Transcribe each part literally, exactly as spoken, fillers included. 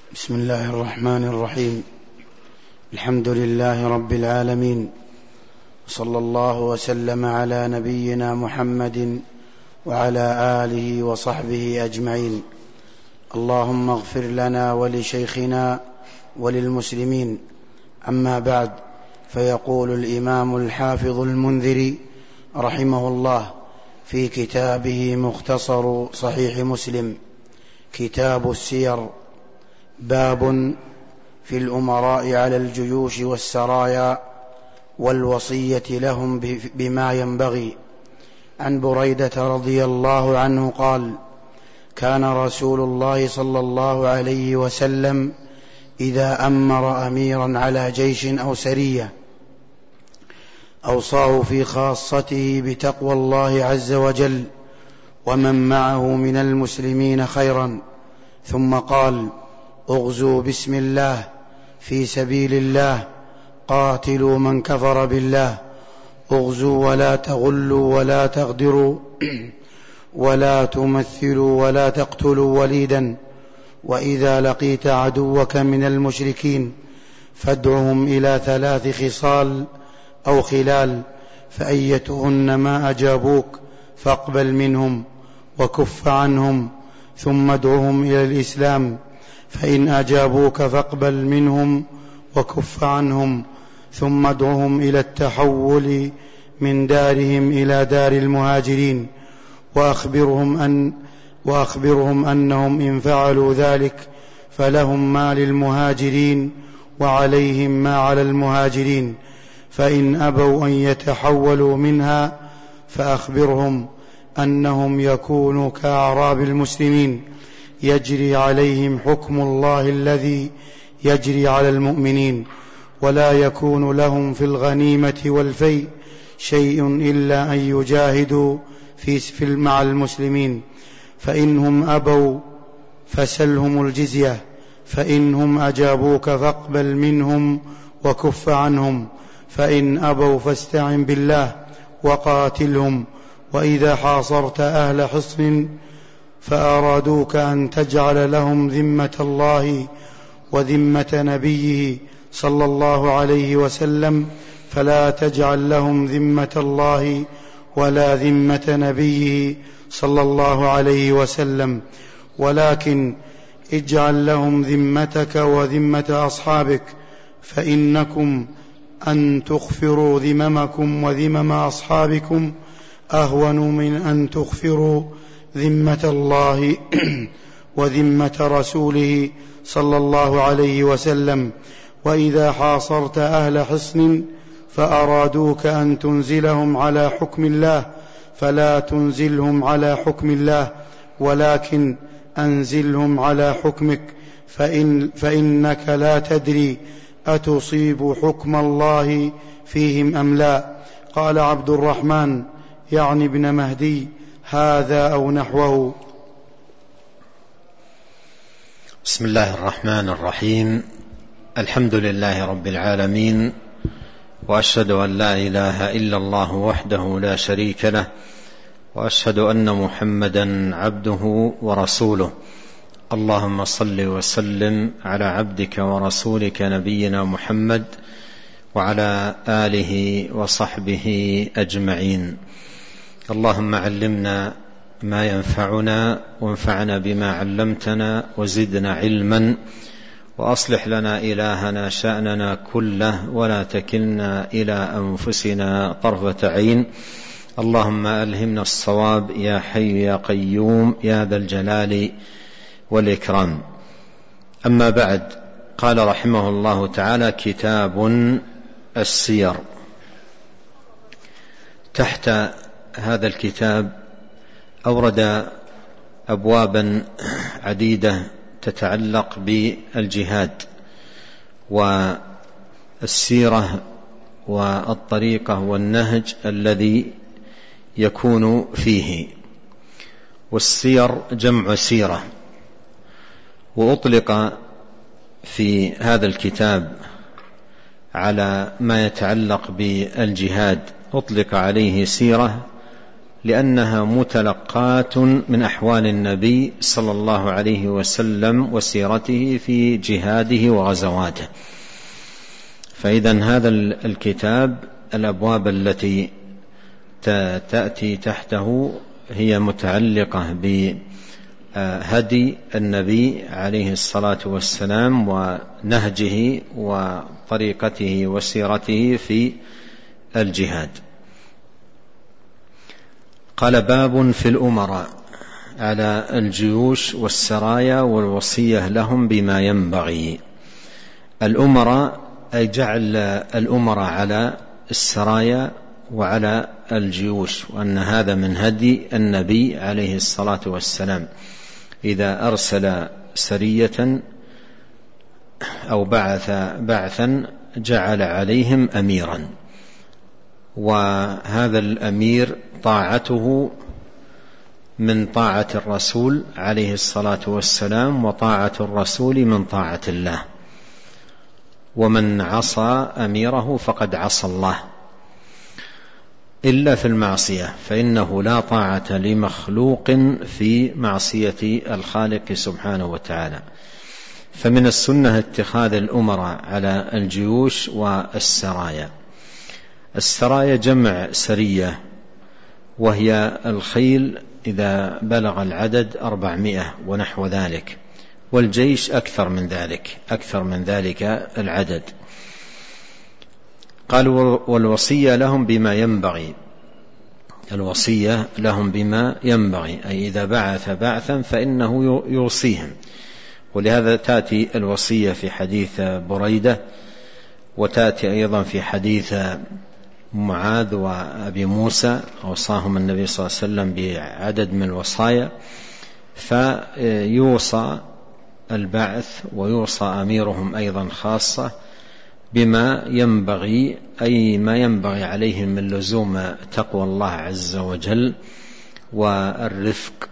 بسم الله الرحمن الرحيم. الحمد لله رب العالمين، صلى الله وسلم على نبينا محمد وعلى آله وصحبه أجمعين. اللهم اغفر لنا ولشيخنا وللمسلمين. أما بعد، فيقول الإمام الحافظ المنذري رحمه الله في كتابه مختصر صحيح مسلم كتاب السير: باب في الأمراء على الجيوش والسرايا والوصية لهم بما ينبغي. عن بريدة رضي الله عنه قال: كان رسول الله صلى الله عليه وسلم إذا أمر أميرا على جيش أو سرية أوصاه في خاصته بتقوى الله عز وجل ومن معه من المسلمين خيرا، ثم قال: اغزوا بسم الله، في سبيل الله، قاتلوا من كفر بالله، اغزوا ولا تغلوا ولا تغدروا ولا تمثلوا ولا تقتلوا وليدا، وإذا لقيت عدوك من المشركين فادعهم إلى ثلاث خصال أو خلال، فأيتهن ما أجابوك فاقبل منهم وكف عنهم، ثم ادعهم إلى الإسلام، فإن أجابوك فاقبل منهم وكف عنهم، ثم ادعهم إلى التحول من دارهم إلى دار المهاجرين، وأخبرهم, أن وأخبرهم أنهم إن فعلوا ذلك فلهم ما للمهاجرين وعليهم ما على المهاجرين، فإن أبوا أن يتحولوا منها فأخبرهم أنهم يكونوا كأعراب المسلمين يجري عليهم حكم الله الذي يجري على المؤمنين، ولا يكون لهم في الغنيمة والفيء شيء إلا أن يجاهدوا في مع المسلمين، فإنهم أبوا فسلهم الجزية، فإنهم أجابوك فاقبل منهم وكف عنهم، فإن أبوا فاستعن بالله وقاتلهم، وإذا حاصرت أهل حصن فأرادوك أن تجعل لهم ذمة الله وذمة نبيه صلى الله عليه وسلم فلا تجعل لهم ذمة الله ولا ذمة نبيه صلى الله عليه وسلم، ولكن اجعل لهم ذمتك وذمة أصحابك، فإنكم أن تغفروا ذممكم وذمم أصحابكم أهون من أن تغفروا ذمة الله وذمة رسوله صلى الله عليه وسلم. وإذا حاصرت أهل حصن فأرادوك أن تنزلهم على حكم الله فلا تنزلهم على حكم الله، ولكن أنزلهم على حكمك، فإن فإنك لا تدري أتصيب حكم الله فيهم أم لا. قال عبد الرحمن يعني ابن مهدي: هذا أو نحوه. بسم الله الرحمن الرحيم. الحمد لله رب العالمين، وأشهد أن لا إله إلا الله وحده لا شريك له، وأشهد أن محمدا عبده ورسوله. اللهم صل وسلم على عبدك ورسولك نبينا محمد وعلى آله وصحبه أجمعين. اللهم علمنا ما ينفعنا وانفعنا بما علمتنا وزدنا علما، وأصلح لنا إلهنا شأننا كله ولا تكلنا إلى أنفسنا طرفة عين. اللهم ألهمنا الصواب يا حي يا قيوم يا ذا الجلال والإكرام. أما بعد، قال رحمه الله تعالى: كتاب السير. تحت هذا الكتاب أورد أبوابا عديدة تتعلق بالجهاد والسيرة والطريقة والنهج الذي يكون فيه. والسير جمع سيرة، وأطلق في هذا الكتاب على ما يتعلق بالجهاد أطلق عليه سيرة لأنها متلقات من أحوال النبي صلى الله عليه وسلم وسيرته في جهاده وغزواته. فإذن هذا الكتاب الأبواب التي تأتي تحته هي متعلقة بهدي النبي عليه الصلاة والسلام ونهجه وطريقته وسيرته في الجهاد. قال: باب في الأمراء على الجيوش والسرايا والوصية لهم بما ينبغي. الأمراء أي جعل الأمراء على السرايا وعلى الجيوش، وأن هذا من هدي النبي عليه الصلاة والسلام، إذا أرسل سرية أو بعث بعثا جعل عليهم أميرا، وهذا الأمير طاعته من طاعة الرسول عليه الصلاة والسلام، وطاعة الرسول من طاعة الله، ومن عصى أميره فقد عصى الله، إلا في المعصية، فإنه لا طاعة لمخلوق في معصية الخالق سبحانه وتعالى. فمن السنة اتخاذ الأمراء على الجيوش والسرايا. السرايا جمع سرية، وهي الخيل إذا بلغ العدد أربعمائة ونحو ذلك، والجيش أكثر من ذلك أكثر من ذلك العدد. قالوا: والوصية لهم بما ينبغي. الوصية لهم بما ينبغي أي إذا بعث بعثا فإنه يوصيهم، ولهذا تأتي الوصية في حديث بريدة، وتأتي أيضا في حديث معاذ وأبي موسى، أوصاهم النبي صلى الله عليه وسلم بعدد من الوصايا، فيوصى البعث ويوصى أميرهم أيضا خاصة بما ينبغي، أي ما ينبغي عليهم من لزوم تقوى الله عز وجل والرفق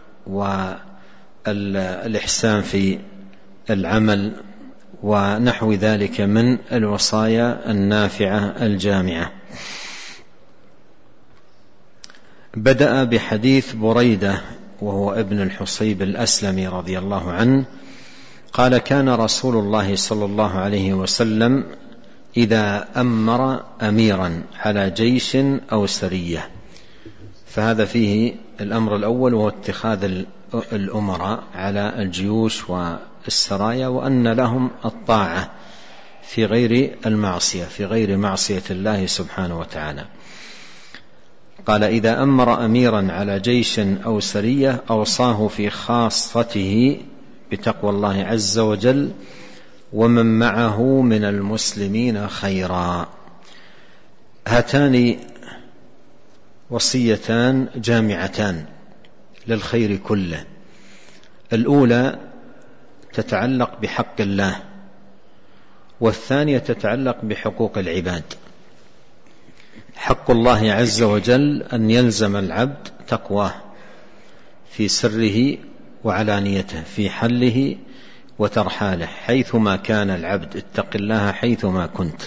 والإحسان في العمل ونحو ذلك من الوصايا النافعة الجامعة. بدأ بحديث بريدة وهو ابن الحصيب الأسلمي رضي الله عنه قال: كان رسول الله صلى الله عليه وسلم إذا أمر أميرا على جيش أو سرية. فهذا فيه الأمر الأول وهو اتخاذ الأمراء على الجيوش والسرايا، وأن لهم الطاعة في غير المعصية في غير معصية الله سبحانه وتعالى. قال: إذا أمر أميرا على جيش أو سرية أوصاه في خاصته بتقوى الله عز وجل ومن معه من المسلمين خيرا. هاتان وصيتان جامعتان للخير كله. الأولى تتعلق بحق الله، والثانية تتعلق بحقوق العباد. حق الله عز وجل أن يلزم العبد تقواه في سره وعلانيته، في حله وترحاله، حيثما كان العبد اتق الله حيثما كنت.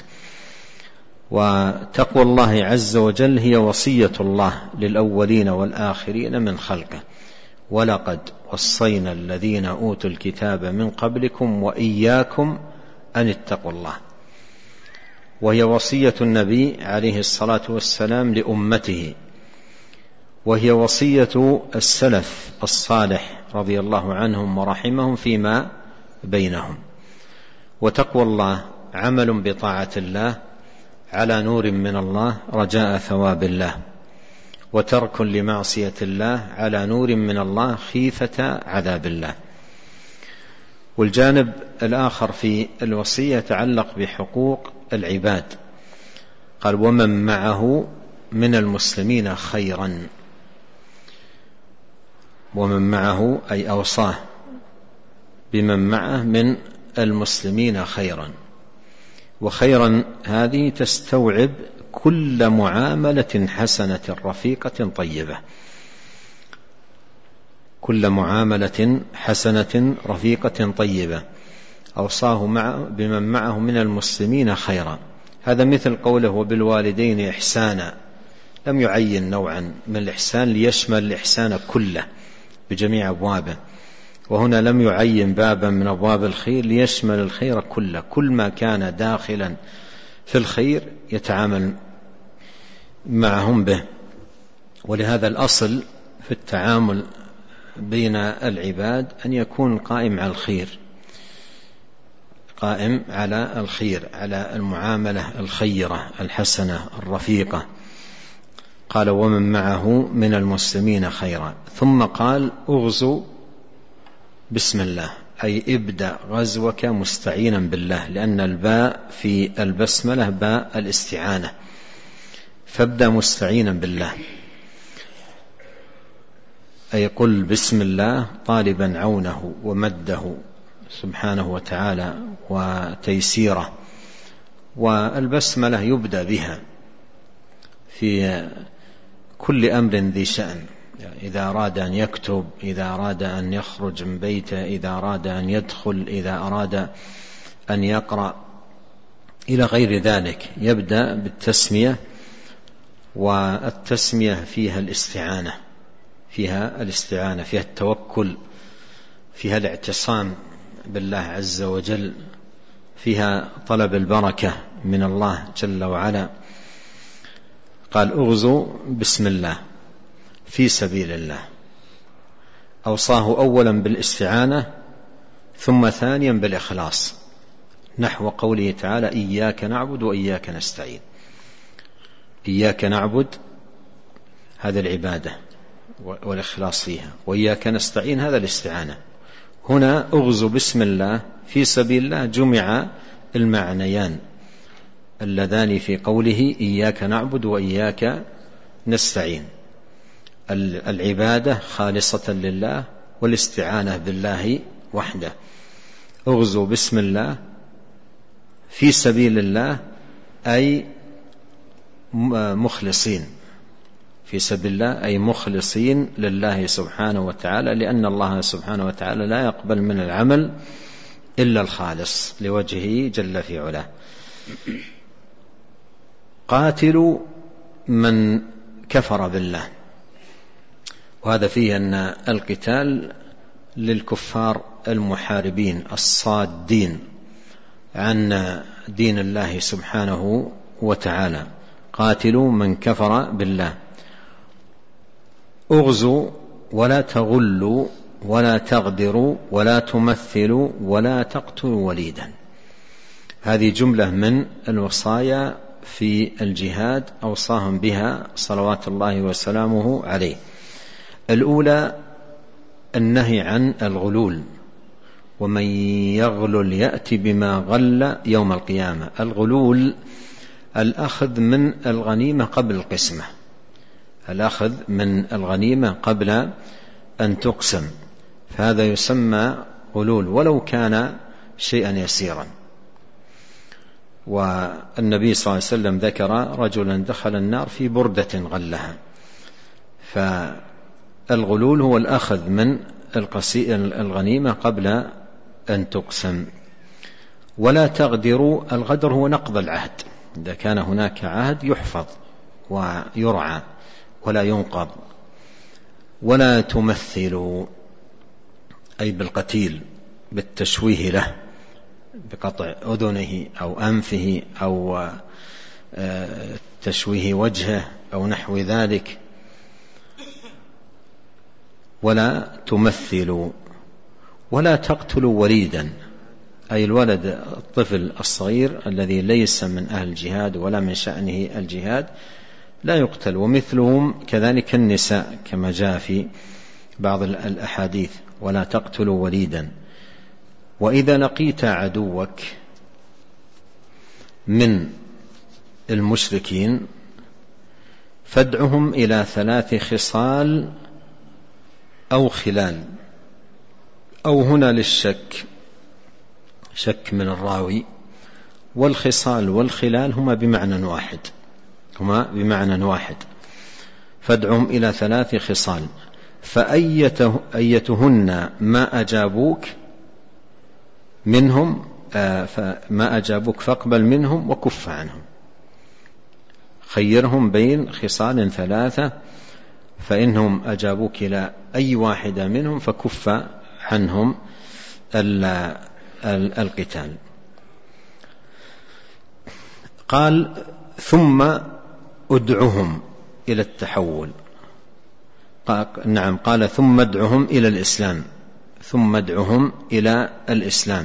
وتقوى الله عز وجل هي وصية الله للأولين والآخرين من خلقه: ولقد وصينا الذين أوتوا الكتاب من قبلكم وإياكم أن اتقوا الله. وهي وصية النبي عليه الصلاة والسلام لأمته، وهي وصية السلف الصالح رضي الله عنهم ورحمهم فيما بينهم. وتقوى الله عمل بطاعة الله على نور من الله رجاء ثواب الله، وترك لمعصية الله على نور من الله خيفة عذاب الله. والجانب الآخر في الوصية يتعلق بحقوق العباد. قال: ومن معه من المسلمين خيرا. ومن معه أي أوصاه بمن معه من المسلمين خيرا. وخيرا هذه تستوعب كل معاملة حسنة رفيقة طيبة، كل معاملة حسنة رفيقة طيبة أوصاه مع بمن معه من المسلمين خيرا. هذا مثل قوله: وبالوالدين إحسانا، لم يعين نوعا من الإحسان ليشمل الإحسان كله بجميع أبوابه، وهنا لم يعين بابا من أبواب الخير ليشمل الخير كله، كل ما كان داخلا في الخير يتعامل معهم به. ولهذا الأصل في التعامل بين العباد أن يكون قائم على الخير، قائم على الخير، على المعاملة الخيرة الحسنة الرفيقة. قال ومن معه من المسلمين خيرا، ثم قال اغزوا بسم الله، أي ابدأ غزوك مستعينا بالله، لأن الباء في البسملة باء الاستعانة، فابدأ مستعينا بالله، أي قل بسم الله طالبا عونه ومده سبحانه وتعالى وتيسيره. والبسملة يبدأ بها في كل أمر ذي شأن، إذا أراد أن يكتب، إذا أراد أن يخرج من بيته، إذا أراد أن يدخل، إذا أراد أن يقرأ، إلى غير ذلك يبدأ بالتسمية. والتسمية فيها الاستعانة، فيها الاستعانة فيها التوكل، فيها الاعتصام بالله عز وجل، فيها طلب البركة من الله جل وعلا. قال اغزوا بسم الله في سبيل الله، أوصاه أولا بالاستعانة ثم ثانيا بالإخلاص، نحو قوله تعالى إياك نعبد وإياك نستعين. إياك نعبد هذا العبادة والإخلاص فيها، وإياك نستعين هذا الاستعانة. هنا اغزوا بسم الله في سبيل الله جمع المعنيان اللذان في قوله إياك نعبد وإياك نستعين، العبادة خالصة لله والاستعانة بالله وحده. اغزوا بسم الله في سبيل الله أي مخلصين، في سبيل الله أي مخلصين لله سبحانه وتعالى، لأن الله سبحانه وتعالى لا يقبل من العمل إلا الخالص لوجهه جل في علاه. قاتلوا من كفر بالله، وهذا فيه أن القتال للكفار المحاربين الصادين عن دين الله سبحانه وتعالى. قاتلوا من كفر بالله. اغزوا ولا تغلوا ولا تغدروا ولا تمثلوا ولا تقتلوا وليدا. هذه جملة من الوصايا في الجهاد أوصاهم بها صلوات الله وسلامه عليه. الأولى النهي عن الغلول، ومن يغلل يأتي بما غل يوم القيامة. الغلول الأخذ من الغنيمة قبل القسمة، الأخذ من الغنيمة قبل أن تقسم، فهذا يسمى غلول ولو كان شيئا يسيرا. والنبي صلى الله عليه وسلم ذكر رجلا دخل النار في بردة غلها. فالغلول هو الأخذ من الغنيمة قبل أن تقسم. ولا تغدروا، الغدر هو نقض العهد، إذا كان هناك عهد يحفظ ويرعى ولا ينقض. ولا تمثلوا أي بالقتيل، بالتشويه له، بقطع أذنه أو أنفه أو تشويه وجهه أو نحو ذلك. ولا تمثلوا. ولا تقتلوا وليدا، أي الولد الطفل الصغير الذي ليس من أهل الجهاد ولا من شأنه الجهاد لا يقتل. ومثلهم كذلك النساء كما جاء في بعض الأحاديث. ولا تقتلوا وليدا. وإذا لقيت عدوك من المشركين فادعهم إلى ثلاث خصال أو خلال، أو هنا للشك، شك من الراوي. والخصال والخلال هما بمعنى واحد، هما بمعنى واحد. فادعهم إلى ثلاث خصال فأيتهن ما أجابوك منهم فما أجابوك فاقبل منهم وكف عنهم. خيرهم بين خصال ثلاثة، فإنهم أجابوك إلى أي واحدة منهم فكف عنهم القتال. قال ثم أدعهم إلى التحول. نعم، قال ثم ادعهم إلى الإسلام، ثم ادعهم إلى الإسلام.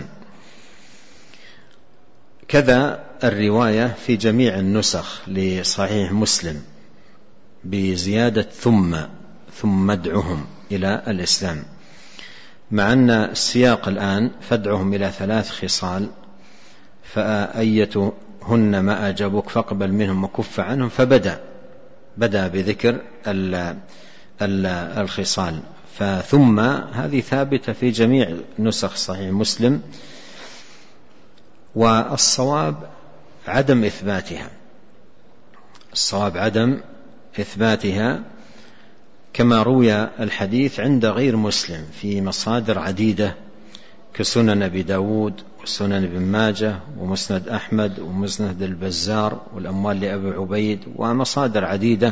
كذا الرواية في جميع النسخ لصحيح مسلم بزيادة ثم ثم ادعهم إلى الإسلام، مع أن السياق الآن فادعهم إلى ثلاث خصال، فأيتهن ما أجابوك فاقبل منهم وكف عنهم، فبدأ بدأ بذكر الخصال. فثم هذه ثابتة في جميع نسخ صحيح مسلم، والصواب عدم إثباتها، الصواب عدم إثباتها كما روي الحديث عند غير مسلم في مصادر عديدة كسنن أبي داود وسنن ابن ماجه ومسند أحمد ومسند البزار والأموال لأبي عبيد، ومصادر عديدة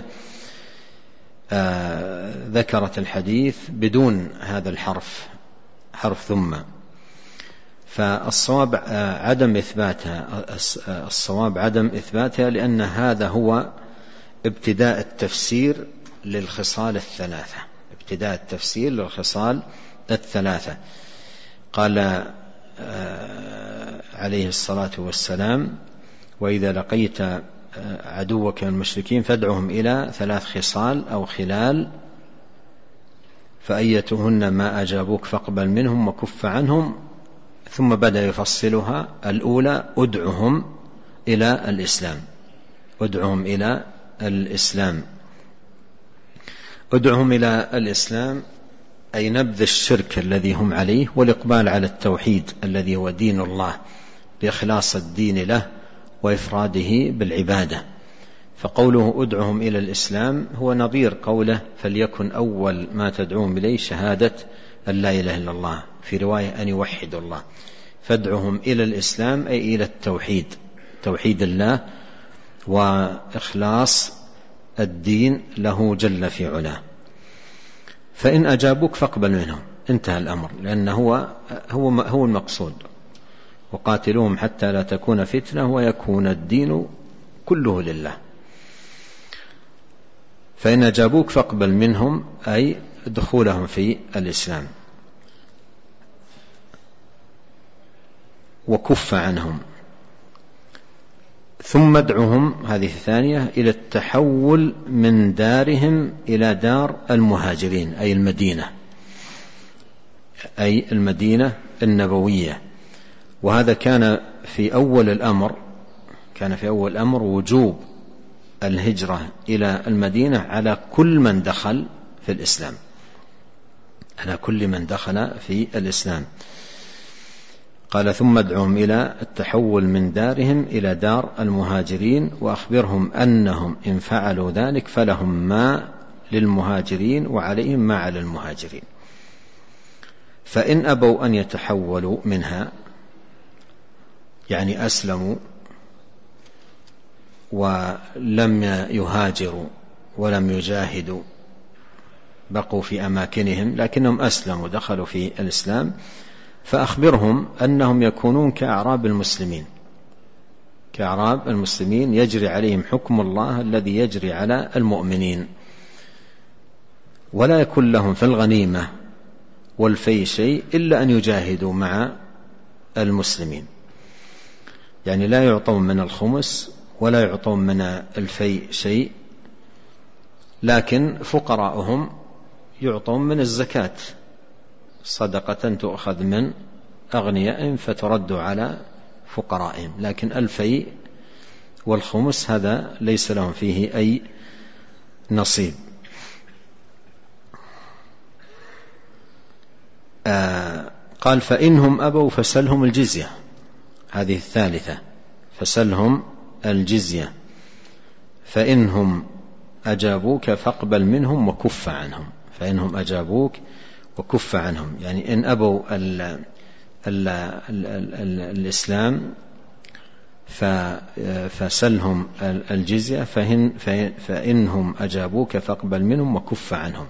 آه ذكرت الحديث بدون هذا الحرف، حرف ثم. فالصواب آه عدم إثباتها، الصواب عدم إثباتها لأن هذا هو ابتداء التفسير للخصال الثلاثة، ابتداء التفسير للخصال الثلاثة. قال آه عليه الصلاة والسلام: وإذا لقيت عدوك من المشركين فادعهم إلى ثلاث خصال أو خلال، فأيتهن ما أجابوك فاقبل منهم وكف عنهم. ثم بدأ يفصلها: الأولى ادعهم إلى الإسلام، ادعهم إلى الإسلام. ادعهم إلى الإسلام أي نبذ الشرك الذي هم عليه والإقبال على التوحيد الذي هو دين الله، بإخلاص الدين له وإفراده بالعبادة. فقوله ادعهم إلى الإسلام هو نظير قوله: فليكن أول ما تدعوهم إليه شهادة أن لا إله إلا الله، في رواية أن يوحدوا الله. فادعهم إلى الإسلام أي إلى التوحيد، توحيد الله وإخلاص الدين له جل في علاه. فإن أجابوك فاقبل منهم، انتهى الأمر، لأنه هو هو هو المقصود: وقاتلوهم حتى لا تكون فتنة ويكون الدين كله لله. فإن أجابوك فاقبل منهم أي دخولهم في الإسلام، وكف عنهم. ثم ادعهم، هذه الثانية، إلى التحول من دارهم إلى دار المهاجرين أي المدينة، أي المدينة النبوية. وهذا كان في أول الأمر، كان في أول الأمر وجوب الهجرة إلى المدينة على كل من دخل في الإسلام، على كل من دخل في الإسلام. قال: ثم ادعهم إلى التحول من دارهم إلى دار المهاجرين، وأخبرهم أنهم إن فعلوا ذلك فلهم ما للمهاجرين وعليهم ما على المهاجرين. فإن أبوا أن يتحولوا منها، يعني أسلموا ولم يهاجروا ولم يجاهدوا، بقوا في أماكنهم لكنهم أسلموا دخلوا في الإسلام، فأخبرهم أنهم يكونون كأعراب المسلمين، كأعراب المسلمين يجري عليهم حكم الله الذي يجري على المؤمنين، ولا يكون لهم في الغنيمة والفي شيء إلا أن يجاهدوا مع المسلمين. يعني لا يعطون من الخمس ولا يعطون من الفي شيء، لكن فقراءهم يعطون من الزكاة، صدقة تؤخذ من أغنيائهم فترد على فقرائهم، لكن الفي والخمس هذا ليس لهم فيه أي نصيب. آه قال: فإنهم أبوا فسلهم الجزية، هذه الثالثة، فسلهم الجزية. فإنهم أجابوك فاقبل منهم وكف عنهم، فإنهم أجابوك وكف عنهم، يعني إن أبوا ال ال ال ال ال الإسلام فسلهم الجزية فإنهم أجابوك فاقبل منهم وكف عنهم،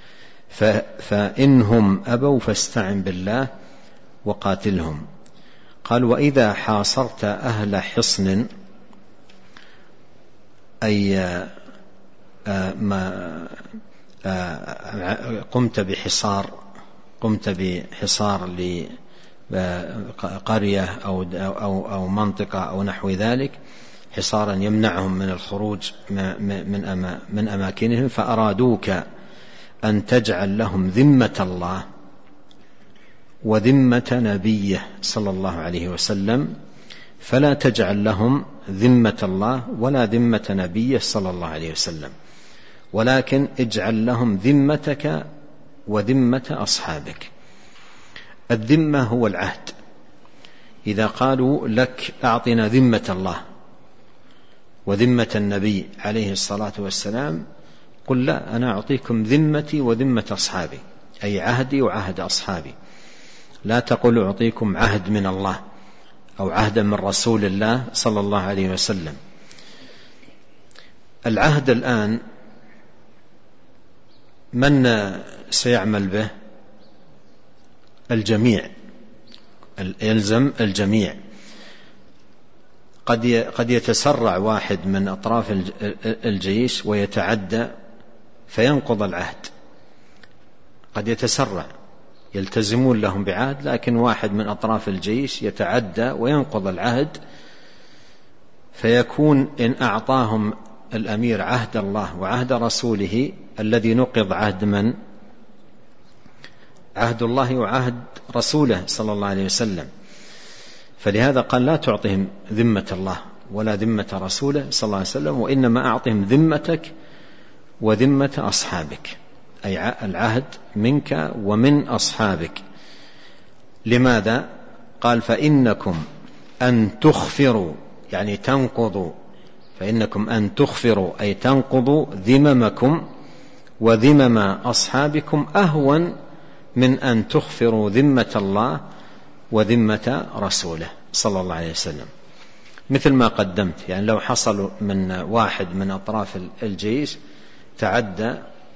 فإنهم أبوا فاستعن بالله وقاتلهم. قال وإذا حاصرت أهل حصن أي ما قمت بحصار قمت بحصار لقرية أو, أو, أو منطقة أو نحو ذلك، حصارا يمنعهم من الخروج من, من أماكنهم، فأرادوك أن تجعل لهم ذمة الله وذمة نبيه صلى الله عليه وسلم، فلا تجعل لهم ذمة الله ولا ذمة نبيه صلى الله عليه وسلم، ولكن اجعل لهم ذمتك وذمة أصحابك. الذمة هو العهد. إذا قالوا لك أعطنا ذمة الله وذمة النبي عليه الصلاة والسلام، قل لا، أنا أعطيكم ذمتي وذمة أصحابي، أي عهدي وعهد أصحابي. لا تقول أعطيكم عهد من الله أو عهدا من رسول الله صلى الله عليه وسلم. العهد الآن من سيعمل به؟ الجميع، يلزم الجميع. قد قد يتسرع واحد من أطراف الجيش ويتعدى فينقض العهد، قد يتسرع، يلتزمون لهم بعهد، لكن واحد من أطراف الجيش يتعدى وينقض العهد، فيكون إن أعطاهم الأمير عهد الله وعهد رسوله الذي نقض عهد من؟ عهد الله وعهد رسوله صلى الله عليه وسلم. فلهذا قال لا تعطهم ذمة الله ولا ذمة رسوله صلى الله عليه وسلم، وإنما أعطهم ذمتك وذمة أصحابك، أي العهد منك ومن أصحابك. لماذا؟ قال فإنكم أن تخفروا، يعني تنقضوا، فإنكم أن تخفروا أي تنقضوا ذممكم وذمم أصحابكم أهون من أن تخفروا ذمة الله وذمة رسوله صلى الله عليه وسلم. مثل ما قدمت، يعني لو حصل من واحد من أطراف الجيش تعدى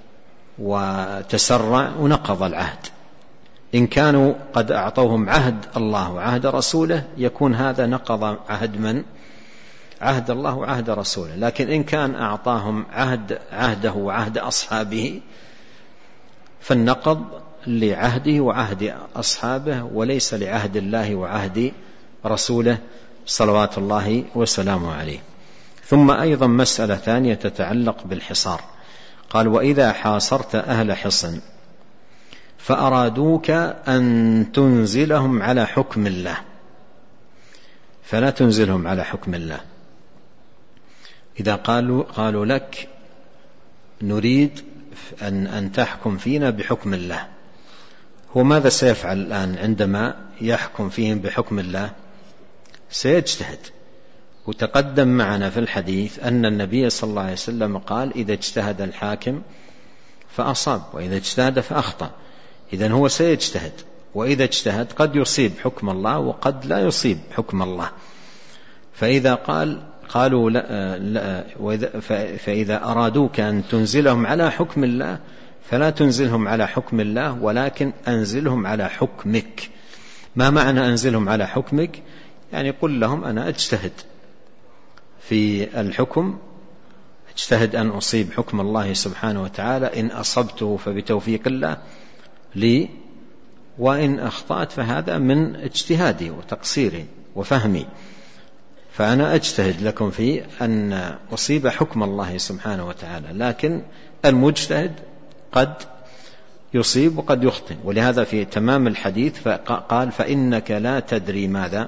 وتسرع ونقض العهد، إن كانوا قد أعطوهم عهد الله وعهد رسوله يكون هذا نقض عهد من؟ عهد الله وعهد رسوله. لكن إن كان أعطاهم عهد عهده وعهد أصحابه فالنقض لعهده وعهد أصحابه وليس لعهد الله وعهد رسوله صلوات الله وسلامه عليه. ثم أيضا مسألة ثانية تتعلق بالحصار. قال وإذا حاصرت أهل حصن فأرادوك أن تنزلهم على حكم الله، فلا تنزلهم على حكم الله. إذا قالوا, قالوا لك نريد أن, أن تحكم فينا بحكم الله، هو ماذا سيفعل الآن عندما يحكم فيهم بحكم الله؟ سيجتهد. وتقدم معنا في الحديث أن النبي صلى الله عليه وسلم قال إذا اجتهد الحاكم فأصاب وإذا اجتهد فأخطأ. إذن هو سيجتهد، وإذا اجتهد قد يصيب حكم الله وقد لا يصيب حكم الله. فإذا قال قالوا لا لا فإذا أرادوك أن تنزلهم على حكم الله فلا تنزلهم على حكم الله ولكن أنزلهم على حكمك. ما معنى أنزلهم على حكمك؟ يعني قل لهم أنا أجتهد في الحكم، اجتهد أن أصيب حكم الله سبحانه وتعالى، إن أصبته فبتوفيق الله لي، وإن أخطأت فهذا من اجتهادي وتقصيري وفهمي، فأنا أجتهد لكم في أن أصيب حكم الله سبحانه وتعالى. لكن المجتهد قد يصيب وقد يخطئ، ولهذا في تمام الحديث فقال فإنك لا تدري ماذا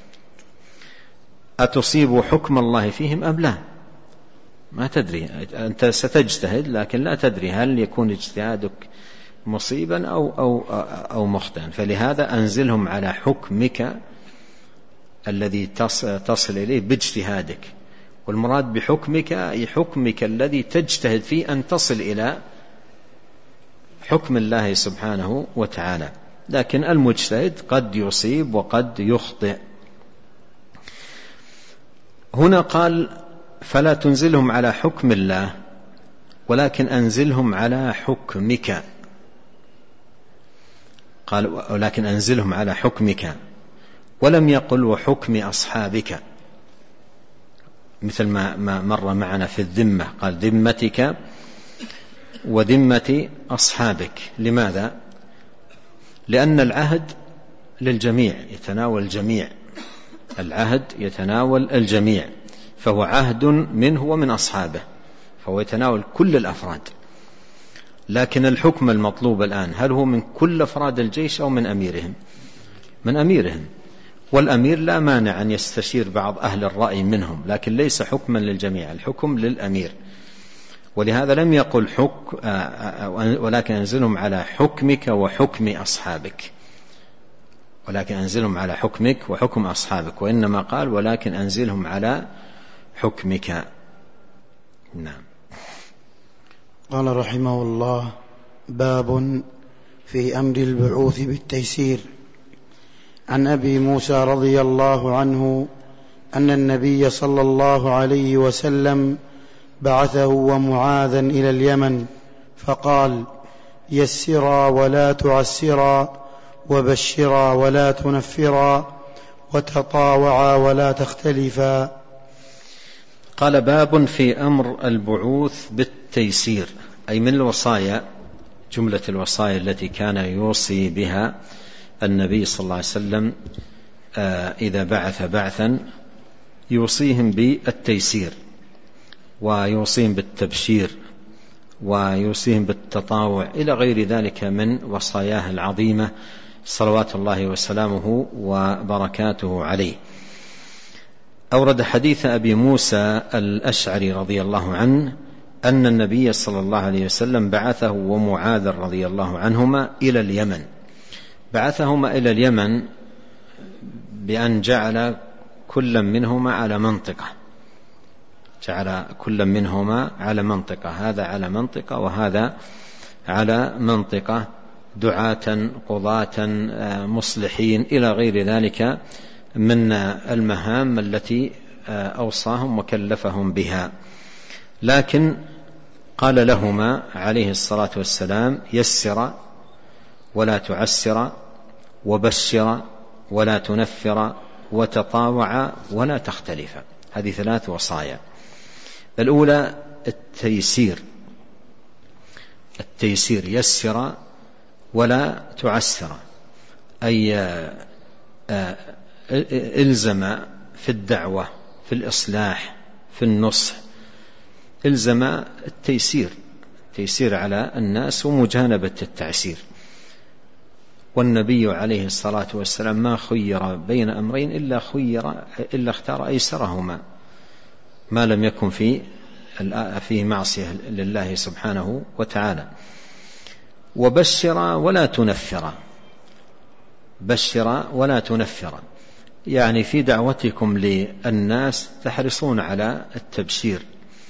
أتصيب حكم الله فيهم أم لا، ما تدري، أنت ستجتهد لكن لا تدري هل يكون اجتهادك مصيبا أو, أو, أو مخطئا. فلهذا أنزلهم على حكمك الذي تصل إليه باجتهادك، والمراد بحكمك أي حكمك الذي تجتهد فيه أن تصل إلى حكم الله سبحانه وتعالى. لكن المجتهد قد يصيب وقد يخطئ. هنا قال فلا تنزلهم على حكم الله ولكن أنزلهم على حكمك، قال ولكن أنزلهم على حكمك، ولم يقل وحكم أصحابك، مثل ما مر معنا في الذمة، قال ذمتك وذمة أصحابك. لماذا؟ لأن العهد للجميع، يتناول الجميع، العهد يتناول الجميع، فهو عهد منه ومن أصحابه، فهو يتناول كل الأفراد. لكن الحكم المطلوب الآن هل هو من كل أفراد الجيش أو من أميرهم؟ من أميرهم، والأمير لا مانع أن يستشير بعض أهل الرأي منهم، لكن ليس حكما للجميع، الحكم للأمير. ولهذا لم يقل حكم ولكن أنزلهم على حكمك وحكم أصحابك، ولكن أنزلهم على حكمك وحكم أصحابك، وإنما قال ولكن أنزلهم على حكمك. نعم. قال رحمه الله: باب في أمر البعوث بالتيسير. عن أبي موسى رضي الله عنه أن النبي صلى الله عليه وسلم بعثه ومعاذا إلى اليمن فقال: يسرا ولا تعسرا، وبشرا ولا تنفرا، وتطاوعا ولا تختلفا. قال: باب في أمر البعوث بالتيسير، أي من الوصايا، جملة الوصايا التي كان يوصي بها النبي صلى الله عليه وسلم إذا بعث بعثا، يوصيهم بالتيسير، ويوصيهم بالتبشير، ويوصيهم بالتطاوع، إلى غير ذلك من وصاياه العظيمة صلوات الله وسلامه وبركاته عليه. أورد حديث أبي موسى الأشعري رضي الله عنه أن النبي صلى الله عليه وسلم بعثه ومعاذ رضي الله عنهما إلى اليمن. بعثهما إلى اليمن بأن جعل كل منهما على منطقة، جعل كل منهما على منطقة، هذا على منطقة وهذا على منطقة، دعاة قضاة مصلحين إلى غير ذلك من المهام التي أوصاهم وكلفهم بها. لكن قال لهما عليه الصلاة والسلام: يسر ولا تعسر، وبشر ولا تنفر، وتطاوع ولا تختلف. هذه ثلاث وصايا. الأولى التيسير، التيسير يسر ولا تعسر، أي إلزم في الدعوة، في الإصلاح، في النصح، إلزم التيسير، التيسير على الناس ومجانبة التعسير. والنبي عليه الصلاة والسلام ما خير بين أمرين إلا خير إلا اختار أيسرهما، ما لم يكن في فيه معصية لله سبحانه وتعالى. وبشر ولا تنفر، بشر ولا تنفر، يعني في دعوتكم للناس تحرصون على التبشير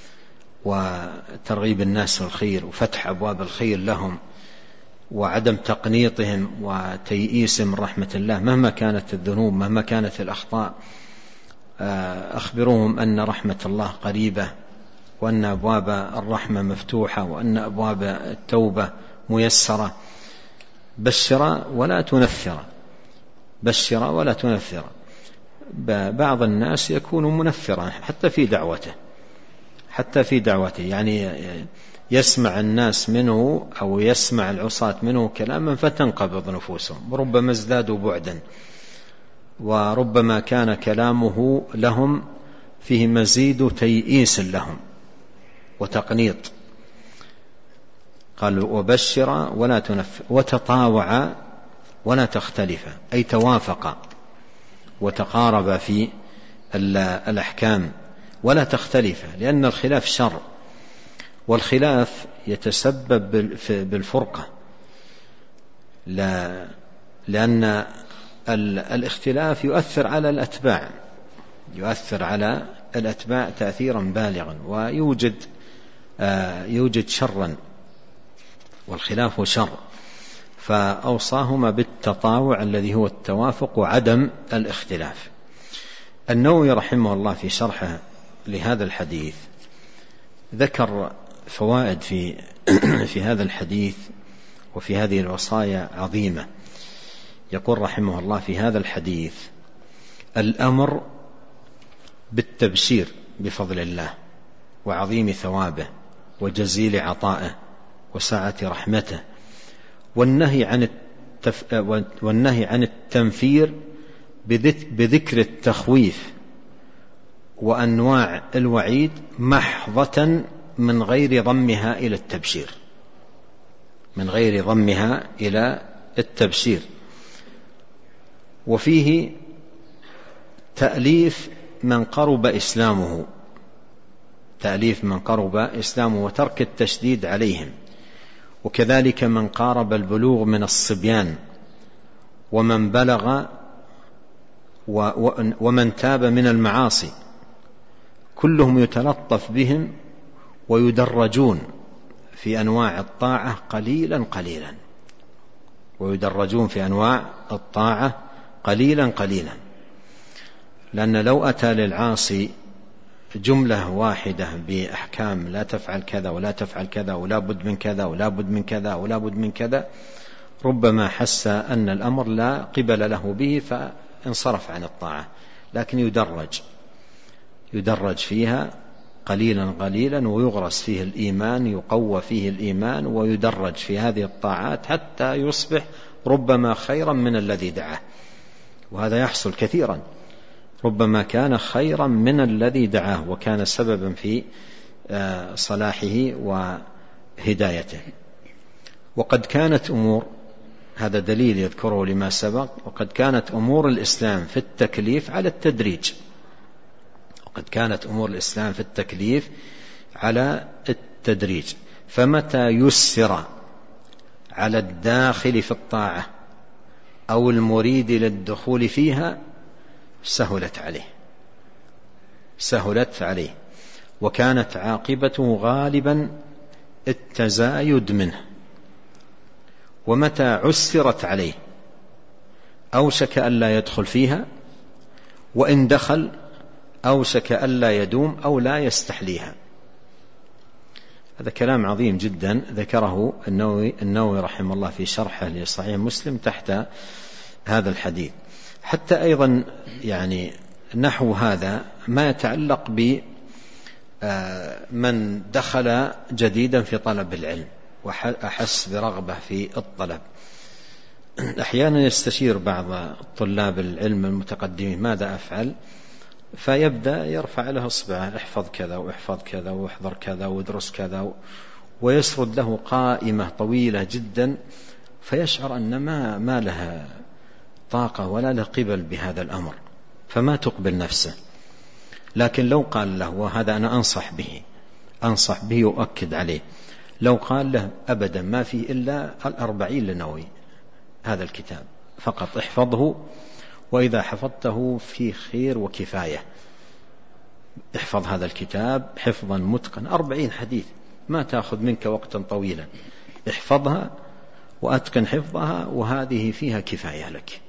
وترغيب الناس الخير وفتح أبواب الخير لهم، وعدم تقنيطهم وتيئيسهم من رحمة الله مهما كانت الذنوب، مهما كانت الأخطاء. أخبروهم أن رحمة الله قريبة، وأن أبواب الرحمة مفتوحة، وأن أبواب التوبة ميسرة. بشر ولا تنفر، بشر ولا تنفر. بعض الناس يكون منفرا حتى في دعوته، حتى في دعوته، يعني يسمع الناس منه أو يسمع العصاة منه كلاما فتنقبض نفوسهم، وربما ازدادوا بعدا، وربما كان كلامه لهم فيه مزيد تيئيس لهم وتقنيط. قال: وبشر ولا تنفر، وتطاوع ولا تختلف، أي توافق وتقارب في الأحكام ولا تختلف، لأن الخلاف شر، والخلاف يتسبب بالفرقة، لا لأن الاختلاف يؤثر على الأتباع، يؤثر على الأتباع تأثيرا بالغا، ويوجد يوجد شرا، والخلاف شر. فأوصاهما بالتطاوع الذي هو التوافق وعدم الاختلاف. النووي رحمه الله في شرحه لهذا الحديث ذكر فوائد في في هذا الحديث وفي هذه الوصايا عظيمة. يقول رحمه الله في هذا الحديث: الأمر بالتبشير بفضل الله وعظيم ثوابه وجزيل عطائه وسعة رحمته، والنهي عن التف... والنهي عن التنفير بذكر التخويف وأنواع الوعيد محضة من غير ضمها إلى التبشير من غير ضمها إلى التبشير. وفيه تأليف من قرب إسلامه تأليف من قرب إسلامه وترك التشديد عليهم، وكذلك من قارب البلوغ من الصبيان ومن بلغ ومن تاب من المعاصي، كلهم يتلطف بهم ويدرجون في أنواع الطاعة قليلا قليلا ويدرجون في أنواع الطاعة قليلا قليلا لأن لو أتى للعاصي جملة واحدة بأحكام لا تفعل كذا ولا تفعل كذا ولا بد من كذا ولا بد من كذا ولا بد من كذا، ربما حس أن الأمر لا قبل له به فانصرف عن الطاعة، لكن يدرج يدرج فيها قليلا قليلا ويغرس فيه الإيمان، يقوى فيه الإيمان ويدرج في هذه الطاعات حتى يصبح ربما خيرا من الذي دعاه. وهذا يحصل كثيرا، ربما كان خيرا من الذي دعاه وكان سببا في صلاحه وهدايته. وقد كانت أمور، هذا دليل يذكره لما سبق، وقد كانت أمور الإسلام في التكليف على التدريج وقد كانت أمور الإسلام في التكليف على التدريج فمتى يسر على الداخل في الطاعة أو المريد للدخول فيها سهلت عليه سهلت عليه وكانت عاقبته غالبا التزايد منه. ومتى عسرت عليه أوشك ألا يدخل فيها، وإن دخل أوشك ألا يدوم أو لا يستحليها. هذا كلام عظيم جدا ذكره النووي, النووي رحمه الله في شرحه لصحيح مسلم تحت هذا الحديث. حتى أيضا يعني نحو هذا ما يتعلق بمن دخل جديدا في طلب العلم وأحس برغبة في الطلب. أحيانا يستشير بعض طلاب العلم المتقدمين ماذا أفعل، فيبدأ يرفع له إصبعه: احفظ كذا واحفظ كذا واحضر كذا وادرس كذا، ويسرد له قائمة طويلة جدا، فيشعر أن ما, ما له طاقة ولا له قبل بهذا الأمر، فما تقبل نفسه. لكن لو قال له، وهذا أنا أنصح به أنصح به وأؤكد عليه، لو قال له أبدا ما فيه إلا الأربعين للنووي، هذا الكتاب فقط احفظه، وإذا حفظته في خير وكفاية. احفظ هذا الكتاب حفظا متقن، أربعين حديث ما تأخذ منك وقتا طويلا، احفظها وأتقن حفظها وهذه فيها كفاية لك،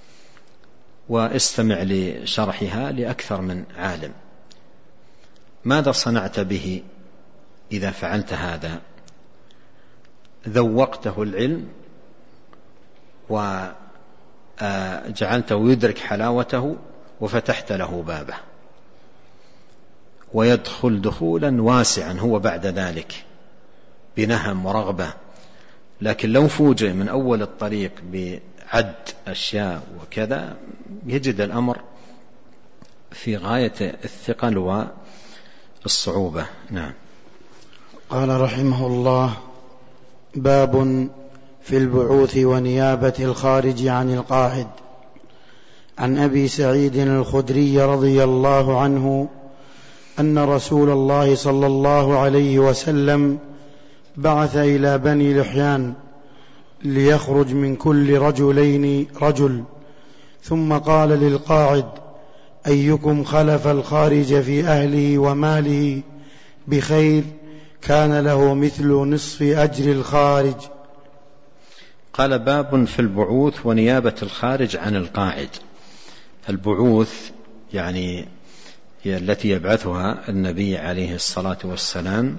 واستمع لشرحها لأكثر من عالم. ماذا صنعت به إذا فعلت هذا؟ ذوقته العلم وجعلته يدرك حلاوته وفتحت له بابه، ويدخل دخولا واسعا هو بعد ذلك بنهم ورغبة. لكن لو فوجئ من أول الطريق بعد أشياء وكذا يجد الأمر في غاية الثقل والصعوبة. نعم. قال رحمه الله: باب في البعوث ونيابة الخارج عن القاعد. عن أبي سعيد الخدري رضي الله عنه أن رسول الله صلى الله عليه وسلم بعث إلى بني لحيان ليخرج من كل رجلين رجل، ثم قال للقاعد: أيكم خلف الخارج في أهله وماله بخير كان له مثل نصف أجر الخارج. قال: باب في البعوث ونيابة الخارج عن القاعد. البعوث يعني التي يبعثها النبي عليه الصلاة والسلام،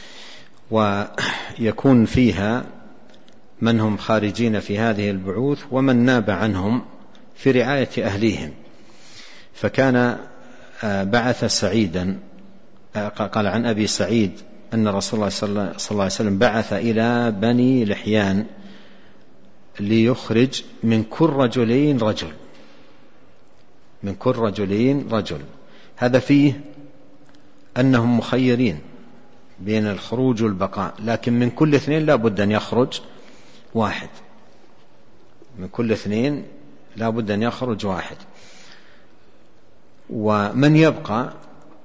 ويكون فيها من هم خارجين في هذه البعوث ومن ناب عنهم في رعاية أهليهم. فكان بعث سعيدا، قال عن أبي سعيد أن رسول الله صلى الله عليه وسلم بعث إلى بني لحيان ليخرج من كل رجلين رجل، من كل رجلين رجل. هذا فيه أنهم مخيرين بين الخروج والبقاء، لكن من كل اثنين لا بد أن يخرج واحد، من كل اثنين لا بد أن يخرج واحد. ومن يبقى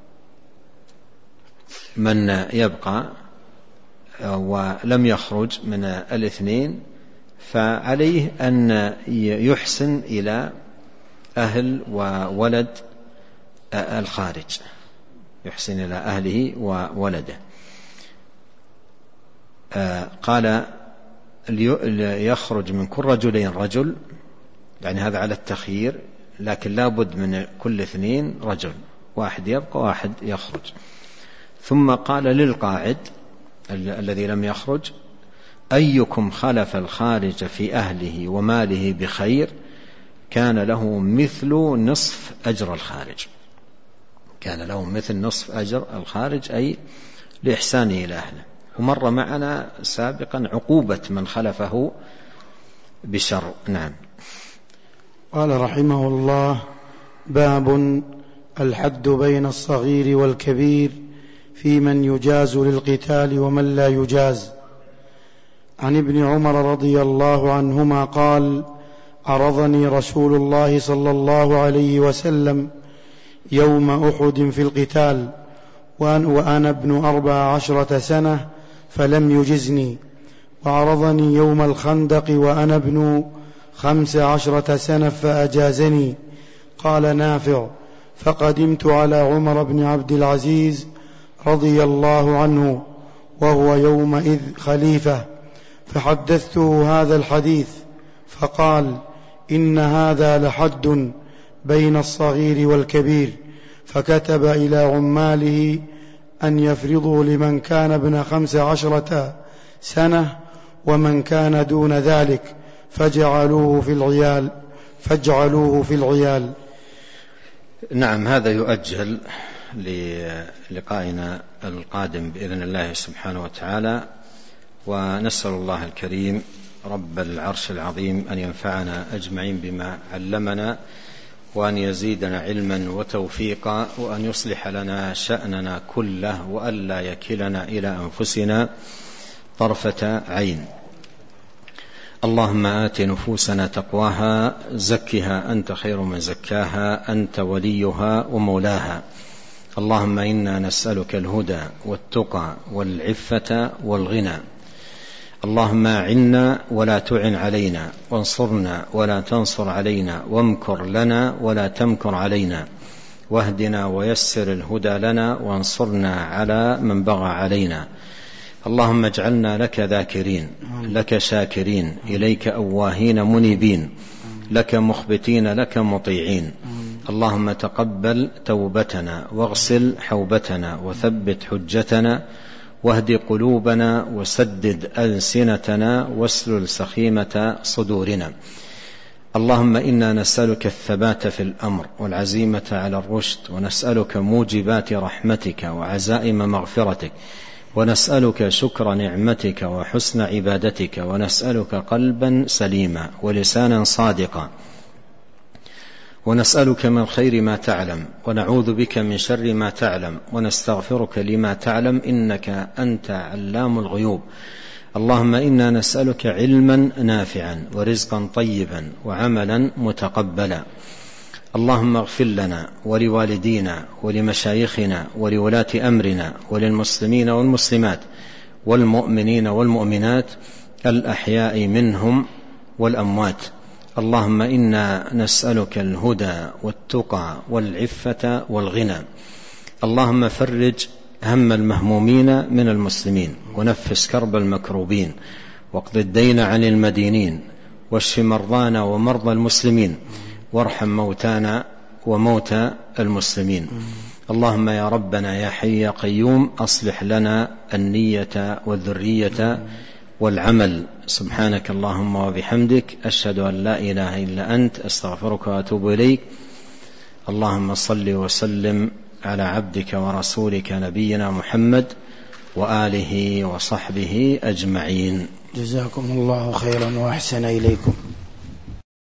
من يبقى ولم يخرج من الاثنين فعليه أن يحسن إلى أهل وولد الخارج، يحسن إلى أهله وولده. قال يخرج من كل رجلين رجل، يعني هذا على التخيير، لكن لا بد من كل اثنين رجل، واحد يبقى واحد يخرج. ثم قال للقاعد الذي لم يخرج: أيكم خلف الخارج في أهله وماله بخير كان له مثل نصف أجر الخارج، كان له مثل نصف أجر الخارج، أي لإحسانه إلى أهله. ومر معنا سابقا عقوبة من خلفه بشر. نعم. قال رحمه الله: باب الحد بين الصغير والكبير في من يجاز للقتال ومن لا يجاز. عن ابن عمر رضي الله عنهما قال: عرضني رسول الله صلى الله عليه وسلم يوم أحد في القتال وأنا ابن أربع عشرة سنة فلم يجزني، وعرضني يوم الخندق وأنا ابن خمس عشرة سنة فأجازني. قال نافع: فقدمت على عمر بن عبد العزيز رضي الله عنه وهو يومئذ خليفة، فحدثته هذا الحديث، فقال: إن هذا لحد بين الصغير والكبير. فكتب إلى عماله أن يفرضوا لمن كان ابن خمس عشرة سنة ومن كان دون ذلك، فجعلوه في العيال فاجعلوه في العيال. نعم، هذا يؤجل للقائنا القادم بإذن الله سبحانه وتعالى، ونسأل الله الكريم رب العرش العظيم أن ينفعنا أجمعين بما علمنا، وأن يزيدنا علما وتوفيقا، وأن يصلح لنا شأننا كله، وألا يكلنا إلى أنفسنا طرفة عين. اللهم آت نفوسنا تقواها، زكها أنت خير من زكاها، أنت وليها ومولاها. اللهم إنا نسألك الهدى والتقى والعفة والغنى. اللهم أعنا ولا تعن علينا، وانصرنا ولا تنصر علينا، وامكر لنا ولا تمكر علينا، واهدنا ويسر الهدى لنا، وانصرنا على من بغى علينا. اللهم اجعلنا لك ذاكرين، لك شاكرين، إليك أواهين منيبين، لك مخبتين، لك مطيعين. اللهم تقبل توبتنا، واغسل حوبتنا، وثبت حجتنا، واهد قلوبنا، وسدد ألسنتنا، واسلل سخيمة صدورنا. اللهم إنا نسألك الثبات في الأمر والعزيمة على الرشد، ونسألك موجبات رحمتك وعزائم مغفرتك، ونسألك شكر نعمتك وحسن عبادتك، ونسألك قلبا سليما ولسانا صادقا، ونسألك من خير ما تعلم، ونعوذ بك من شر ما تعلم، ونستغفرك لما تعلم، إنك أنت علام الغيوب. اللهم إنا نسألك علما نافعا، ورزقا طيبا، وعملا متقبلا. اللهم اغفر لنا ولوالدينا ولمشايخنا ولولاة أمرنا وللمسلمين والمسلمات والمؤمنين والمؤمنات الأحياء منهم والأموات. اللهم إنا نسألك الهدى والتقى والعفة والغنى. اللهم فرج هم المهمومين من المسلمين، ونفس كرب المكروبين، واقض الدين عن المدينين، واشف مرضانا ومرضى المسلمين، وارحم موتانا وموتى المسلمين. اللهم يا ربنا يا حي يا قيوم أصلح لنا النية والذرية والعمل. سبحانك اللهم وبحمدك أشهد أن لا إله إلا أنت أستغفرك وأتوب إليك. اللهم صل وسلم على عبدك ورسولك نبينا محمد وآله وصحبه أجمعين. جزاكم الله خيرا وأحسن إليكم.